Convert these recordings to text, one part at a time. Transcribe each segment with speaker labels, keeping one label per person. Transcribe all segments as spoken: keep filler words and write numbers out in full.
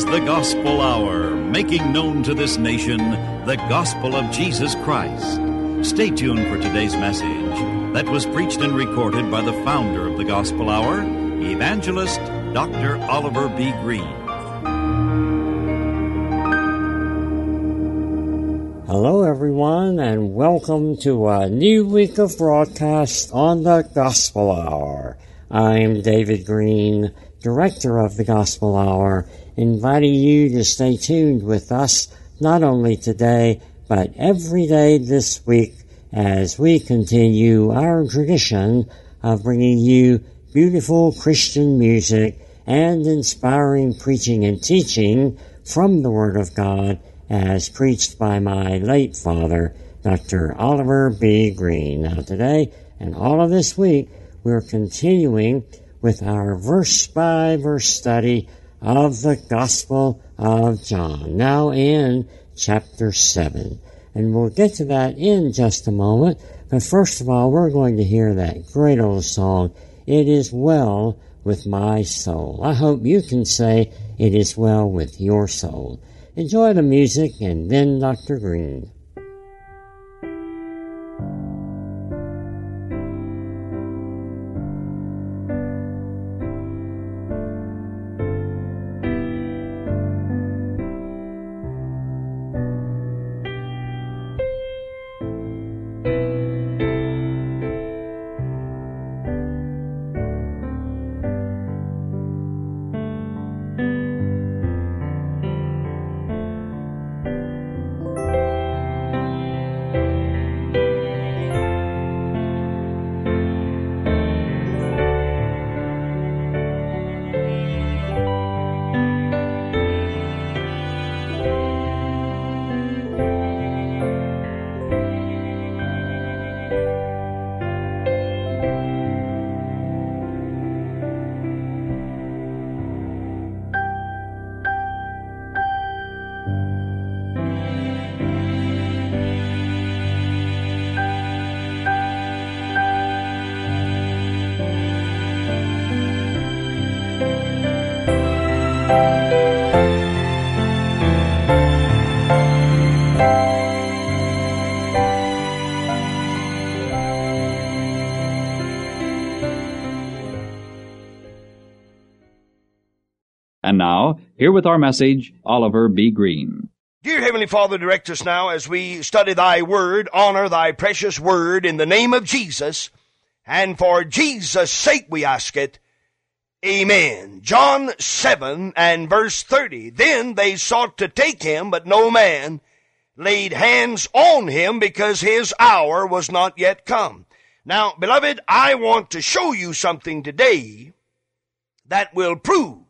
Speaker 1: the Gospel Hour, making known to this nation the gospel of Jesus Christ. Stay tuned for today's message that was preached and recorded by the founder of the Gospel Hour, Evangelist Doctor Oliver B. Green.
Speaker 2: Hello, everyone, and welcome to a new week of broadcast on the Gospel Hour. I'm David Green, Director of the Gospel Hour, inviting you to stay tuned with us not only today, but every day this week as we continue our tradition of bringing you beautiful Christian music and inspiring preaching and teaching from the Word of God as preached by my late father, Doctor Oliver B. Green. Now today and all of this week, we're continuing with our verse-by-verse study of the Gospel of John, now in chapter seven. And we'll get to that in just a moment, but first of all, we're going to hear that great old song, It Is Well With My Soul. I hope you can say, It is well with your soul. Enjoy the music, and then Doctor Green.
Speaker 3: And now, here with our message, Oliver B. Green.
Speaker 4: Dear Heavenly Father, direct us now as we study Thy Word, honor Thy precious Word in the name of Jesus, and for Jesus' sake we ask it. Amen. John seven and verse thirty. Then they sought to take him, but no man laid hands on him because his hour was not yet come. Now, beloved, I want to show you something today that will prove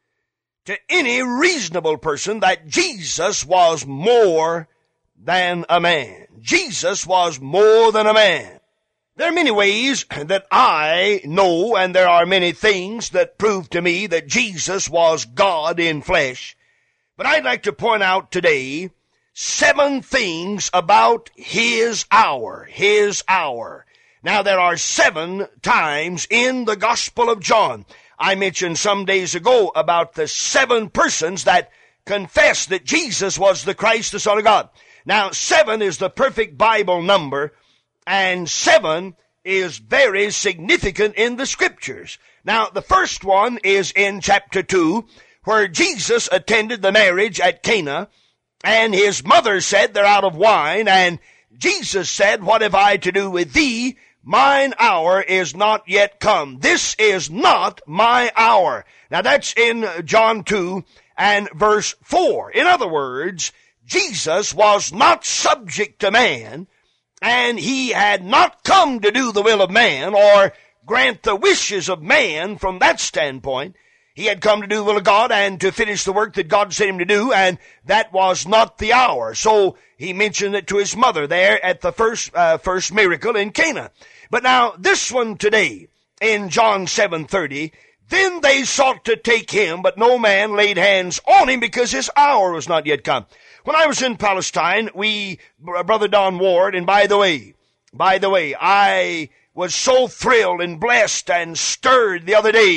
Speaker 4: to any reasonable person that Jesus was more than a man. Jesus was more than a man. There are many ways that I know, and there are many things that prove to me that Jesus was God in flesh. But I'd like to point out today seven things about his hour, his hour. Now, there are seven times in the Gospel of John. I mentioned some days ago about the seven persons that confessed that Jesus was the Christ, the Son of God. Now, seven is the perfect Bible number, and seven is very significant in the Scriptures. Now, the first one is in chapter two, where Jesus attended the marriage at Cana, and his mother said, "They're out of wine," and Jesus said, "What have I to do with thee? Mine hour is not yet come." This is not my hour. Now that's in John two and verse four. In other words, Jesus was not subject to man, and he had not come to do the will of man or grant the wishes of man from that standpoint. He had come to do the will of God and to finish the work that God sent him to do, and that was not the hour. So he mentioned it to his mother there at the first uh, first miracle in Cana. But now, this one today, in John seven thirty, then they sought to take him, but no man laid hands on him because his hour was not yet come. When I was in Palestine, we, Brother Don Ward, and by the way, by the way, I was so thrilled and blessed and stirred the other day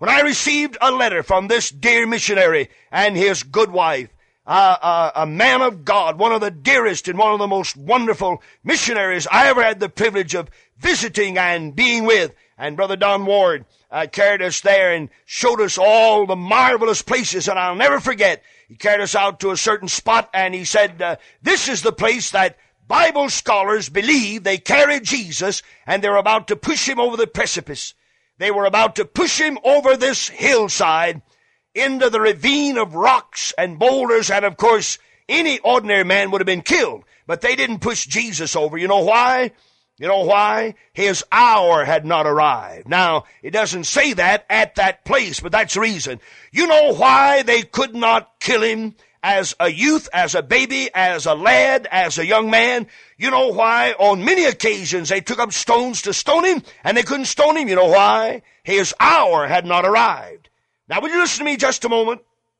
Speaker 4: When I received a letter from this dear missionary and his good wife, uh, uh, a man of God, one of the dearest and one of the most wonderful missionaries I ever had the privilege of visiting and being with, and Brother Don Ward uh, carried us there and showed us all the marvelous places, and I'll never forget, he carried us out to a certain spot, and he said, uh, this is the place that Bible scholars believe they carried Jesus, and they're about to push him over the precipice. They were about to push him over this hillside into the ravine of rocks and boulders, and of course, any ordinary man would have been killed. But they didn't push Jesus over. You know why? You know why? His hour had not arrived. Now, it doesn't say that at that place, but that's the reason. You know why they could not kill him as a youth, as a baby, as a lad, as a young man? You know why on many occasions they took up stones to stone him, and they couldn't stone him? You know why? His hour had not arrived. Now, will you listen to me just a moment?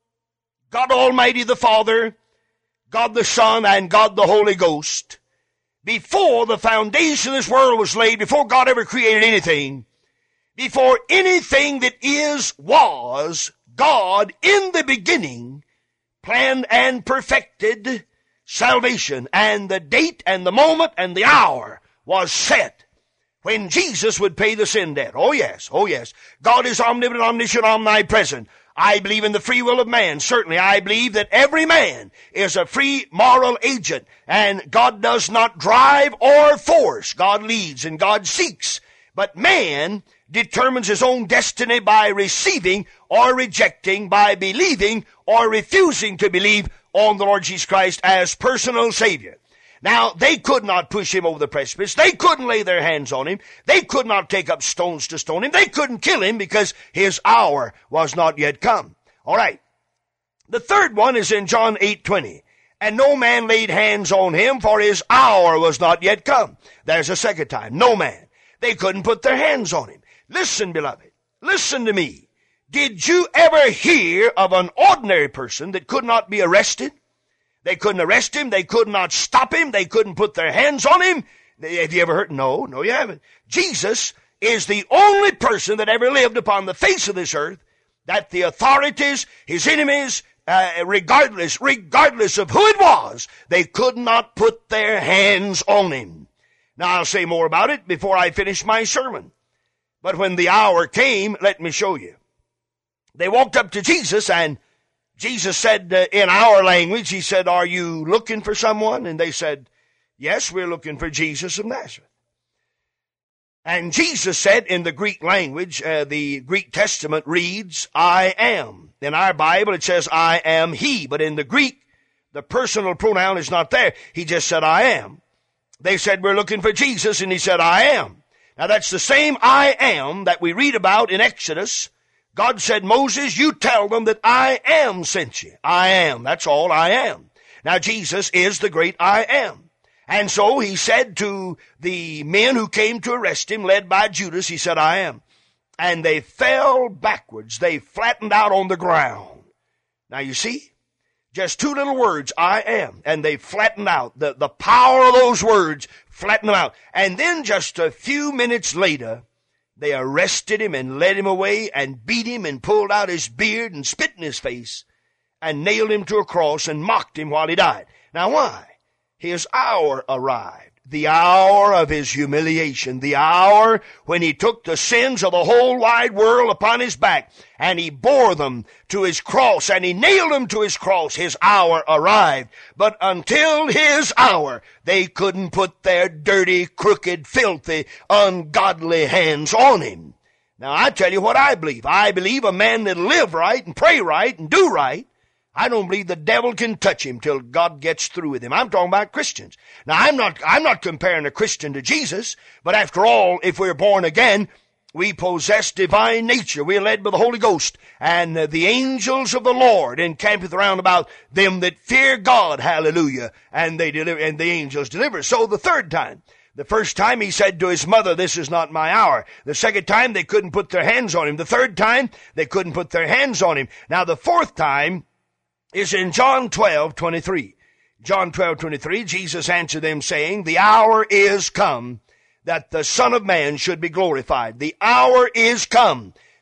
Speaker 4: God Almighty the Father, God the Son, and God the Holy Ghost, before the foundation of this world was laid, before God ever created anything, before anything that is was, God in the beginning planned and perfected salvation, and the date and the moment and the hour was set when Jesus would pay the sin debt. Oh yes, oh yes. God is omnipotent, omniscient, omnipresent. I believe in the free will of man. Certainly, I believe that every man is a free moral agent, and God does not drive or force. God leads and God seeks. But man determines his own destiny by receiving or rejecting, by believing or refusing to believe on the Lord Jesus Christ as personal Savior. Now, they could not push him over the precipice. They couldn't lay their hands on him. They could not take up stones to stone him. They couldn't kill him because his hour was not yet come. All right. The third one is in John eight twenty. And no man laid hands on him, for his hour was not yet come. There's a second time. No man. They couldn't put their hands on him. Listen, beloved. Listen to me. Did you ever hear of an ordinary person that could not be arrested? They couldn't arrest him. They could not stop him. They couldn't put their hands on him. Have you ever heard? No, no, you haven't. Jesus is the only person that ever lived upon the face of this earth that the authorities, his enemies, uh, regardless, regardless of who it was, they could not put their hands on him. Now, I'll say more about it before I finish my sermon. But when the hour came, let me show you. They walked up to Jesus, and Jesus said, uh, in our language, he said, are you looking for someone? And they said, yes, we're looking for Jesus of Nazareth. And Jesus said in the Greek language, uh, the Greek Testament reads, I am. In our Bible, it says, I am he. But in the Greek, the personal pronoun is not there. He just said, I am. They said, we're looking for Jesus, and he said, I am. Now, that's the same I am that we read about in Exodus. God said, Moses, you tell them that I am sent you. I am. That's all I am. Now, Jesus is the great I am. And so he said to the men who came to arrest him, led by Judas, he said, I am. And they fell backwards. They flattened out on the ground. Now, you see, just two little words, I am. And they flattened out. The, the power of those words flattened them out. And then just a few minutes later, they arrested him and led him away and beat him and pulled out his beard and spit in his face and nailed him to a cross and mocked him while he died. Now why? His hour arrived. The hour of his humiliation. The hour when he took the sins of the whole wide world upon his back and he bore them to his cross and he nailed them to his cross. His hour arrived. But until his hour, they couldn't put their dirty, crooked, filthy, ungodly hands on him. Now I tell you what I believe. I believe a man that'll live right and pray right and do right, I don't believe the devil can touch him till God gets through with him. I'm talking about Christians. Now, I'm not, I'm not comparing a Christian to Jesus, but after all, if we're born again, we possess divine nature. We are led by the Holy Ghost, and uh, the angels of the Lord encampeth round about them that fear God. Hallelujah. And they deliver, and the angels deliver. So the third time, the first time he said to his mother, this is not my hour. The second time, they couldn't put their hands on him. The third time, they couldn't put their hands on him. Now, the fourth time is in John twelve twenty-three. John twelve twenty-three, Jesus answered them, saying, the hour is come that the Son of Man should be glorified. The hour is come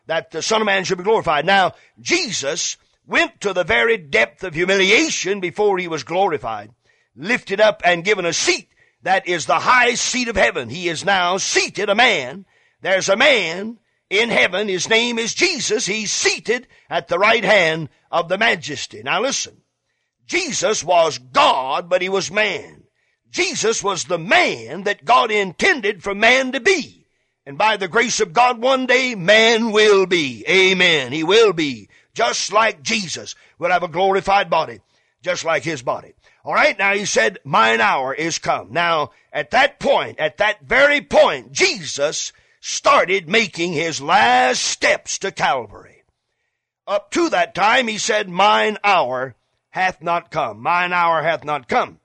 Speaker 4: that the Son of Man should be glorified. Now, Jesus went to the very depth of humiliation before he was glorified, lifted up and given a seat that is the highest seat of heaven. He is now seated, a man. There's a man in heaven. His name is Jesus. He's seated at the right hand of the Majesty. Now listen, Jesus was God, but he was man. Jesus was the man that God intended for man to be. And by the grace of God, one day man will be. Amen. He will be. Just like Jesus will have a glorified body, just like his body. All right, now he said, mine hour is come. Now, at that point, at that very point, Jesus started making his last steps to Calvary. Up to that time, he said, mine hour hath not come. Mine hour hath not come.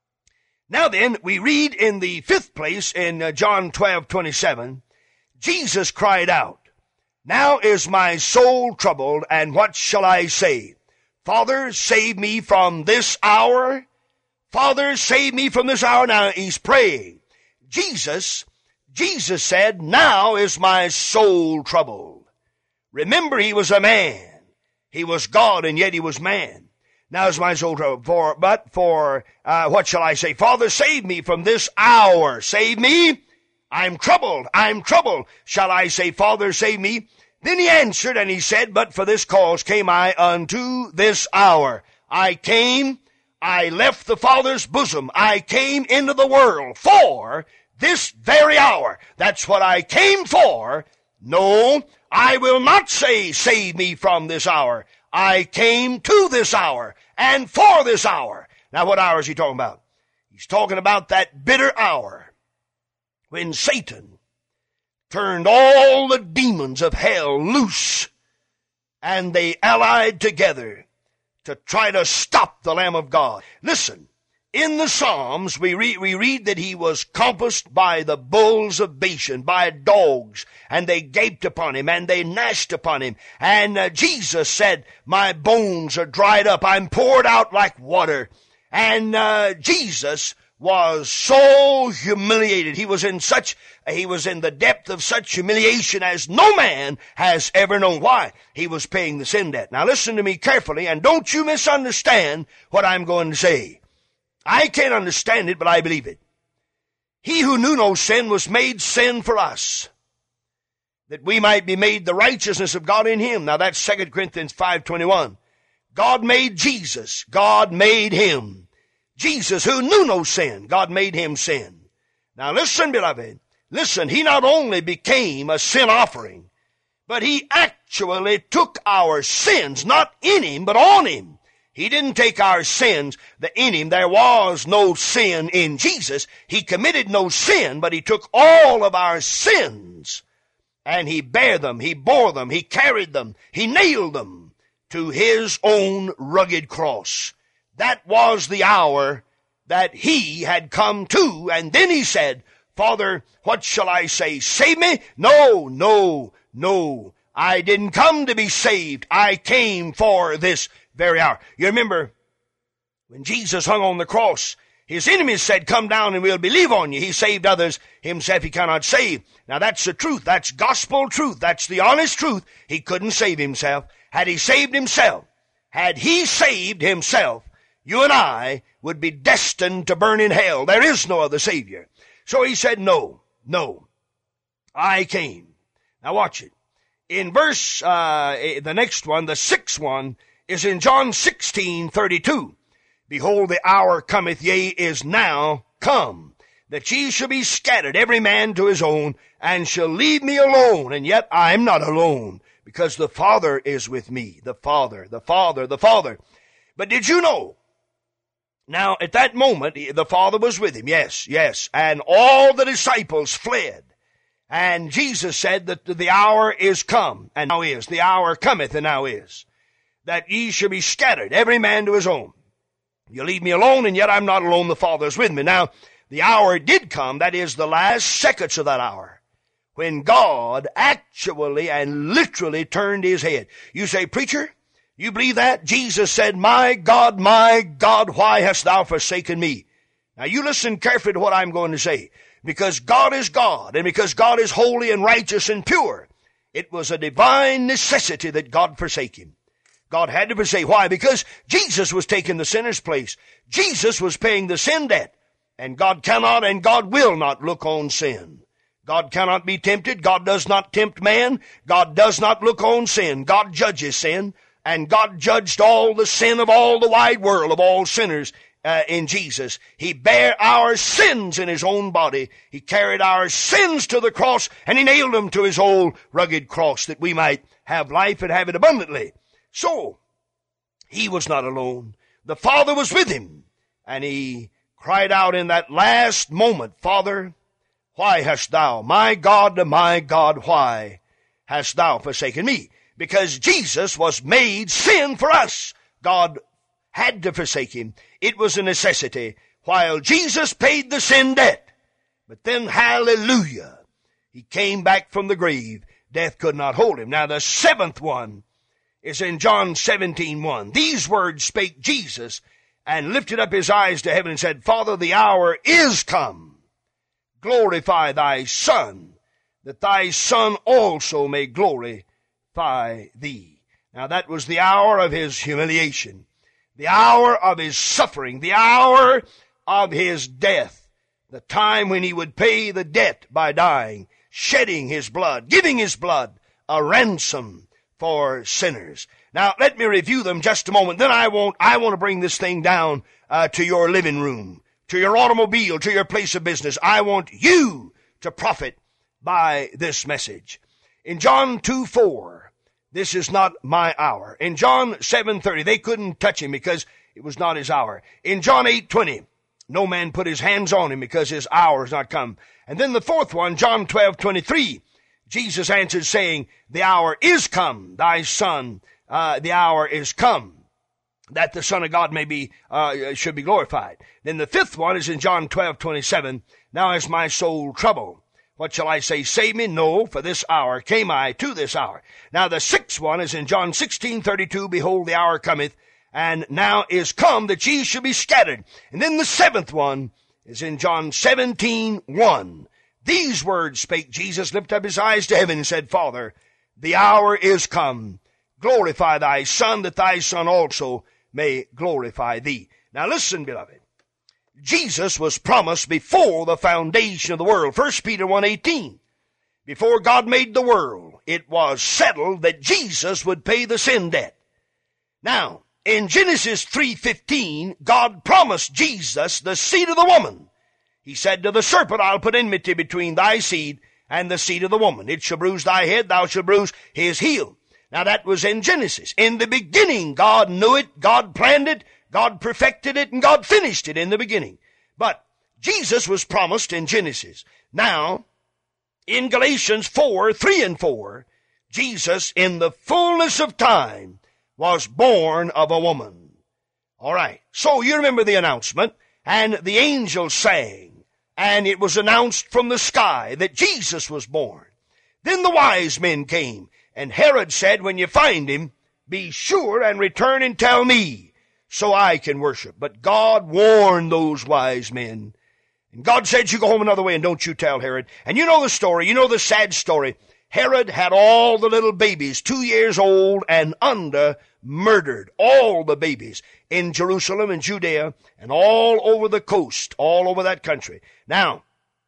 Speaker 4: Now then, we read in the fifth place in uh, John twelve twenty-seven, Jesus cried out, now is my soul troubled, and what shall I say? Father, save me from this hour. Father, save me from this hour. Now he's praying. Jesus, Jesus said, now is my soul troubled. Remember, he was a man. He was God, and yet he was man. Now is my soul troubled. For, but for, uh, what shall I say? Father, save me from this hour. Save me. I'm troubled. I'm troubled. Shall I say, Father, save me? Then he answered, and he said, but for this cause came I unto this hour. I came, I left the Father's bosom. I came into the world for this very hour. That's what I came for. No, I will not say, save me from this hour. I came to this hour and for this hour. Now, what hour is he talking about? He's talking about that bitter hour when Satan turned all the demons of hell loose, and they allied together to try to stop the Lamb of God. Listen, in the Psalms, we read, we read that he was compassed by the bulls of Bashan, by dogs, and they gaped upon him, and they gnashed upon him. And uh, Jesus said, my bones are dried up, I'm poured out like water. And uh, Jesus was so humiliated. He was in such, he was in the depth of such humiliation as no man has ever known. Why? He was paying the sin debt. Now listen to me carefully, and don't you misunderstand what I'm going to say. I can't understand it, but I believe it. He who knew no sin was made sin for us, that we might be made the righteousness of God in him. Now that's Second Corinthians five twenty-one. God made Jesus. God made him. Jesus, who knew no sin, God made him sin. Now listen, beloved. Listen, he not only became a sin offering, but he actually took our sins, not in him, but on him. He didn't take our sins in him. There was no sin in Jesus. He committed no sin, but he took all of our sins, and he bare them, he bore them, he carried them, he nailed them to his own rugged cross. That was the hour that he had come to. And then he said, Father, what shall I say? Save me? No, no, no. I didn't come to be saved. I came for this very hour. You remember when Jesus hung on the cross, his enemies said, come down and we'll believe on you. He saved others. Himself he cannot save. Now that's the truth. That's gospel truth. That's the honest truth. He couldn't save himself. Had he saved himself, had he saved himself, you and I would be destined to burn in hell. There is no other Savior. So he said, no, no, I came. Now watch it. In verse, uh, the next one, the sixth one, is in John sixteen thirty-two. Behold, the hour cometh, yea, is now come, that ye shall be scattered, every man to his own, and shall leave me alone. And yet I am not alone, because the Father is with me. The Father, the Father, the Father. But did you know? Now, at that moment, the Father was with him. Yes, yes. And all the disciples fled. And Jesus said that the hour is come, and now is. The hour cometh, and now is. That ye shall be scattered, every man to his own. You leave me alone, and yet I'm not alone. The Father is with me. Now, the hour did come. That is the last seconds of that hour, when God actually and literally turned his head. You say, preacher, you believe that? Jesus said, my God, my God, why hast thou forsaken me? Now you listen carefully to what I'm going to say. Because God is God, and because God is holy and righteous and pure, It was a divine necessity that God forsake him. God had to forsake. Why? Because Jesus was taking the sinner's place. Jesus was paying the sin debt. And God cannot and God will not look on sin. God cannot be tempted. God does not tempt man. God does not look on sin. God judges sin. And God judged all the sin of all the wide world, of all sinners uh, in Jesus. He bare our sins in his own body. He carried our sins to the cross, and he nailed them to his old rugged cross that we might have life and have it abundantly. So, he was not alone. The Father was with him. And he cried out in that last moment, Father, why hast thou, my God, my God, why hast thou forsaken me? Because Jesus was made sin for us. God had to forsake him. It was a necessity while Jesus paid the sin debt. But then, hallelujah, he came back from the grave. Death could not hold him. Now the seventh one is in John seventeen one. These words spake Jesus and lifted up his eyes to heaven and said, Father, the hour is come. Glorify thy Son, that thy Son also may glorify thee. Now that was the hour of his humiliation, the hour of his suffering, the hour of his death, the time when he would pay the debt by dying, shedding his blood, giving his blood a ransom for sinners. Now let me review them just a moment. Then I won't, I want to bring this thing down uh, to your living room, to your automobile, to your place of business. I want you to profit by this message. In John two four, this is not my hour. In John seven thirty, they couldn't touch him because it was not his hour. In John eight twenty, no man put his hands on him because his hour has not come. And then the fourth one, John twelve twenty-three, Jesus answered saying, the hour is come, thy Son, uh, the hour is come, that the Son of God may be, uh, should be glorified. Then the fifth one is in John twelve twenty-seven. Now is my soul troubled. What shall I say? Save me? No, for this hour came I to this hour. Now the sixth one is in John sixteen thirty-two. Behold, the hour cometh, and now is come that ye should be scattered. And then the seventh one is in John seventeen one. These words spake Jesus, lifted up his eyes to heaven, and said, Father, the hour is come. Glorify thy Son, that thy Son also may glorify thee. Now listen, beloved. Jesus was promised before the foundation of the world. First Peter one eighteen. Before God made the world, it was settled that Jesus would pay the sin debt. Now, in Genesis three fifteen, God promised Jesus the seed of the woman. He said to the serpent, I'll put enmity between thy seed and the seed of the woman. It shall bruise thy head, thou shalt bruise his heel. Now that was in Genesis. In the beginning, God knew it, God planned it, God perfected it, and God finished it in the beginning. But Jesus was promised in Genesis. Now, in Galatians four, three and four, Jesus, in the fullness of time, was born of a woman. All right. So you remember the announcement, and the angels sang, and it was announced from the sky that Jesus was born. Then the wise men came, and Herod said, when you find him, be sure and return and tell me, so I can worship. But God warned those wise men. And God said, you go home another way and don't you tell Herod. And you know the story. You know the sad story. Herod had all the little babies, two years old and under, murdered. All the babies in Jerusalem and Judea and all over the coast, all over that country. Now,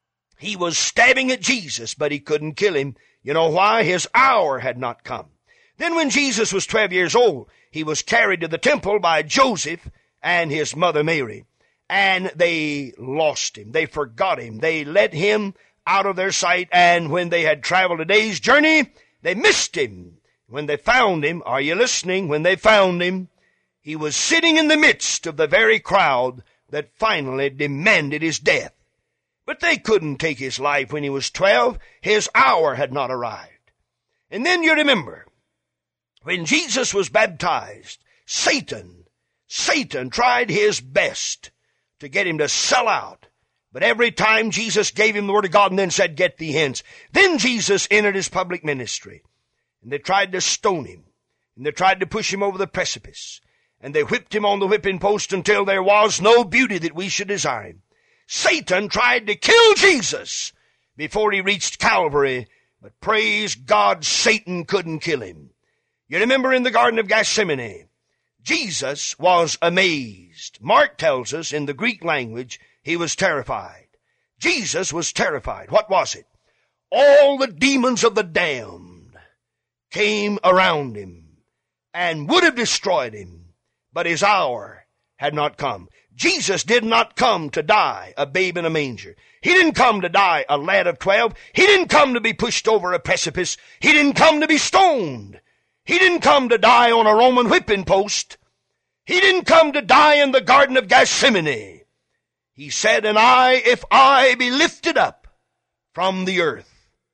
Speaker 4: he was stabbing at Jesus, but he couldn't kill him. You know why? His hour had not come. Then when Jesus was twelve years old, he was carried to the temple by Joseph and his mother Mary. And they lost him. They forgot him. They let him out of their sight. And when they had traveled a day's journey, they missed him. When they found him, are you listening? When they found him, he was sitting in the midst of the very crowd that finally demanded his death. But they couldn't take his life when he was twelve. His hour had not arrived. And then you remember, when Jesus was baptized, Satan, Satan tried his best to get him to sell out. But every time Jesus gave him the word of God and then said, get thee hence. Then Jesus entered his public ministry. And they tried to stone him. And they tried to push him over the precipice. And they whipped him on the whipping post until there was no beauty that we should desire him. Satan tried to kill Jesus before he reached Calvary, But praise God, Satan couldn't kill him. You remember in the Garden of Gethsemane, Jesus was amazed. Mark tells us in the Greek language, he was terrified. Jesus was terrified. What was it? All the demons of the damned came around him and would have destroyed him, but his hour had not come. Jesus did not come to die a babe in a manger. He didn't come to die a lad of twelve. He didn't come to be pushed over a precipice. He didn't come to be stoned. He didn't come to die on a Roman whipping post. He didn't come to die in the Garden of Gethsemane. He said, and I, if I be lifted up from the earth,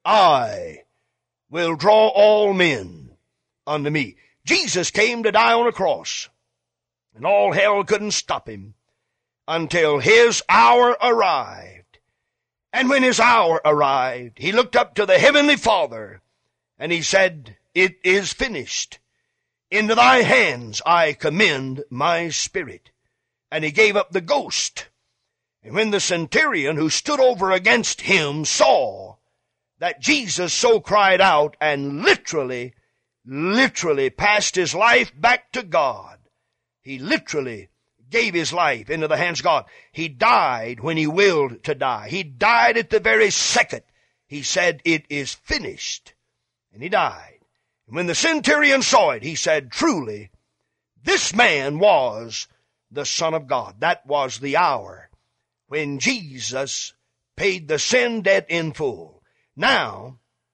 Speaker 4: I will draw all men unto me. Jesus came to die on a cross, and all hell couldn't stop him until his hour arrived. And when his hour arrived, he looked up to the heavenly Father, and he said, it is finished. Into thy hands I commend my spirit. And he gave up the ghost. And when the centurion who stood over against him saw that Jesus so cried out and literally, literally passed his life back to God, he literally gave his life into the hands of God. He died when he willed to die. He died at the very second he said, it is finished. And he died. And when the centurion saw it, he said, truly, this man was the Son of God. That was the hour when Jesus paid the sin debt in full. Now,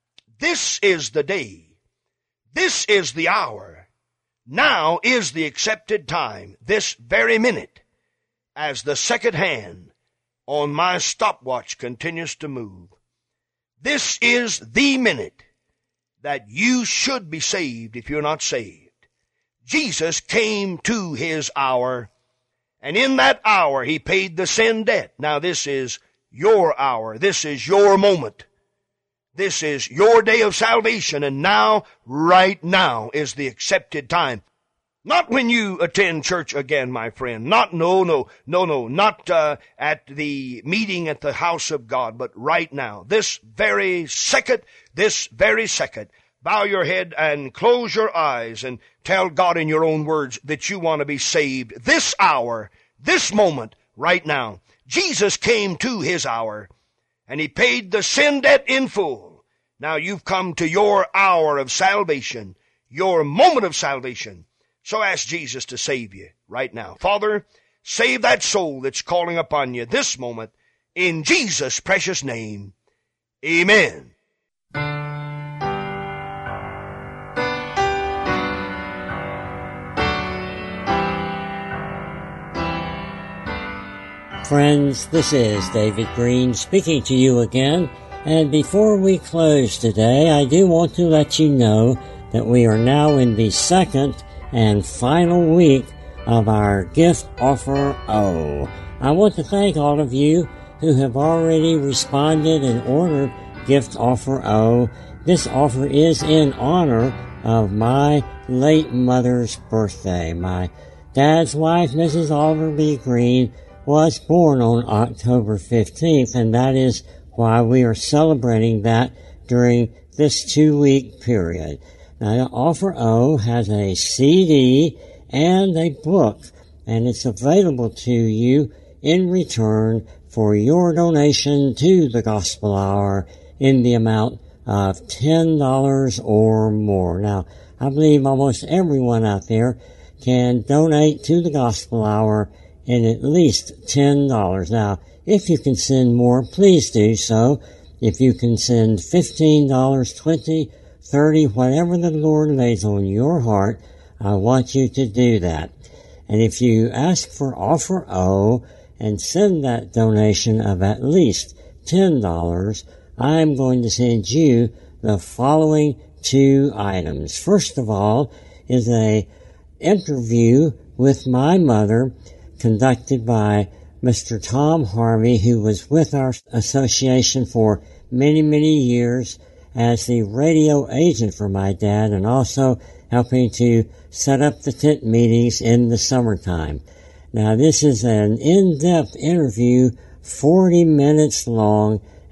Speaker 4: this is the day. This is the hour. Now is the accepted time, this very minute, as the second hand on my stopwatch continues to move. This is the minute that you should be saved if you're not saved. Jesus came to his hour, and in that hour he paid the sin debt. Now this is your hour. This is your moment. This is your day of salvation, and now, right now, is the accepted time. Not when you attend church again, my friend. Not, no, no, no, no, not uh, at the meeting at the house of God, but right now. This very second, this very second. Bow your head and close your eyes and tell God in your own words that you want to be saved. This hour, this moment, right now. Jesus came to his hour, and he paid the sin debt in full. Now you've come to your hour of salvation, your moment of salvation. So ask Jesus to save you right now. Father, save that soul that's calling upon you this moment in Jesus' precious name. Amen.
Speaker 2: Friends, this is David Green speaking to you again. And before we close today, I do want to let you know that we are now in the second and final week of our Gift Offer O. I want to thank all of you who have already responded and ordered Gift Offer O. This offer is in honor of my late mother's birthday. My dad's wife, Missus Oliver B. Green, was born on October fifteenth, and that is why we are celebrating that during this two-week period. Now, Offer O has a C D and a book, and it's available to you in return for your donation to the Gospel Hour in the amount of ten dollars or more. Now, I believe almost everyone out there can donate to the Gospel Hour in at least ten dollars. Now, if you can send more, please do so. If you can send fifteen dollars, twenty dollars, thirty, whatever the Lord lays on your heart, I want you to do that. And if you ask for Offer O and send that donation of at least ten dollars, I'm going to send you the following two items. First of all is a interview with my mother conducted by Mister Tom Harvey, who was with our association for many, many years as the radio agent for my dad, and also helping to set up the tent meetings in the summertime. Now, this is an in-depth interview, forty minutes long,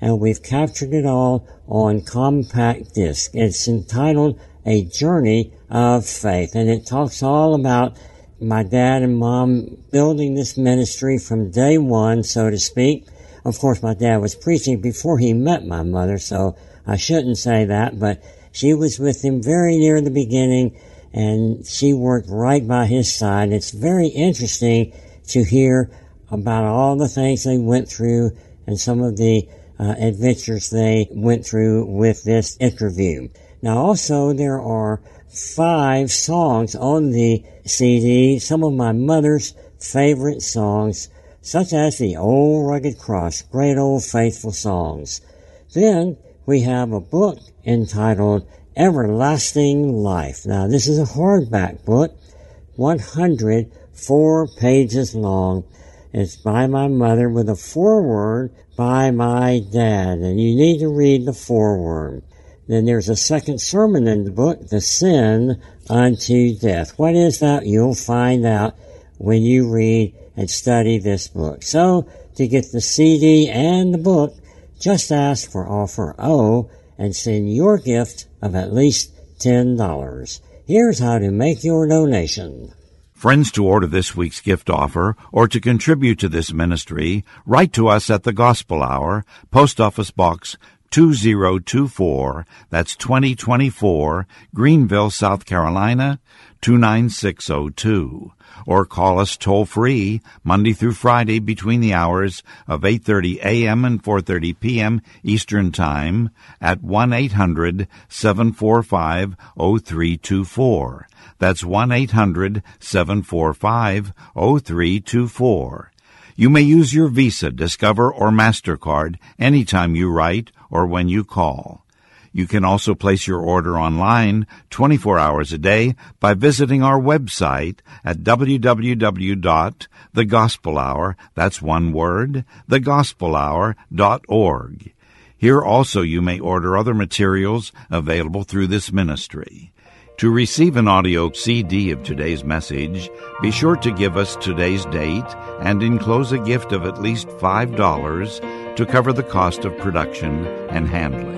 Speaker 2: and we've captured it all on compact disc. It's entitled A Journey of Faith, and it talks all about my dad and mom building this ministry from day one, so to speak. Of course, my dad was preaching before he met my mother, so I shouldn't say that, but she was with him very near the beginning, and she worked right by his side. It's very interesting to hear about all the things they went through and some of the uh, adventures they went through with this interview. Now, also, there are five songs on the C D, some of my mother's favorite songs, such as the Old Rugged Cross, great old faithful songs. Then we have a book entitled Everlasting Life. Now, this is a hardback book, one hundred four pages long. It's by my mother with a foreword by my dad, and you need to read the foreword. Then there's a second sermon in the book, The Sin Unto Death. What is that? You'll find out when you read and study this book. So, to get the C D and the book, just ask for Offer O and send your gift of at least ten dollars. Here's how to make your donation.
Speaker 5: Friends, to order this week's gift offer or to contribute to this ministry, write to us at the Gospel Hour, Post Office Box two zero two four, that's twenty twenty-four, Greenville, South Carolina, two nine six zero two. Or call us toll-free Monday through Friday between the hours of eight thirty a.m. and four thirty p.m. Eastern Time at one eight hundred seven four five zero three two four. That's one eight hundred seven four five zero three two four. You may use your Visa, Discover, or MasterCard anytime you write or when you call. You can also place your order online twenty-four hours a day by visiting our website at w w w dot the gospel hour, that's one word, the gospel hour dot org. Here also you may order other materials available through this ministry. To receive an audio C D of today's message, be sure to give us today's date and enclose a gift of at least five dollars to cover the cost of production and handling.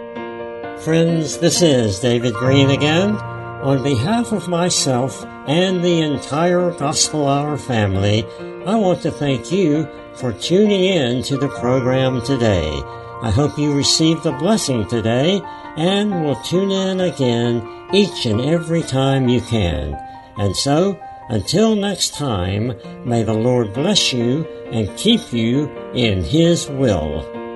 Speaker 2: Friends, this is David Green again. On behalf of myself and the entire Gospel Hour family, I want to thank you for tuning in to the program today. I hope you received a blessing today and will tune in again each and every time you can. And so, until next time, may the Lord bless you and keep you in His will.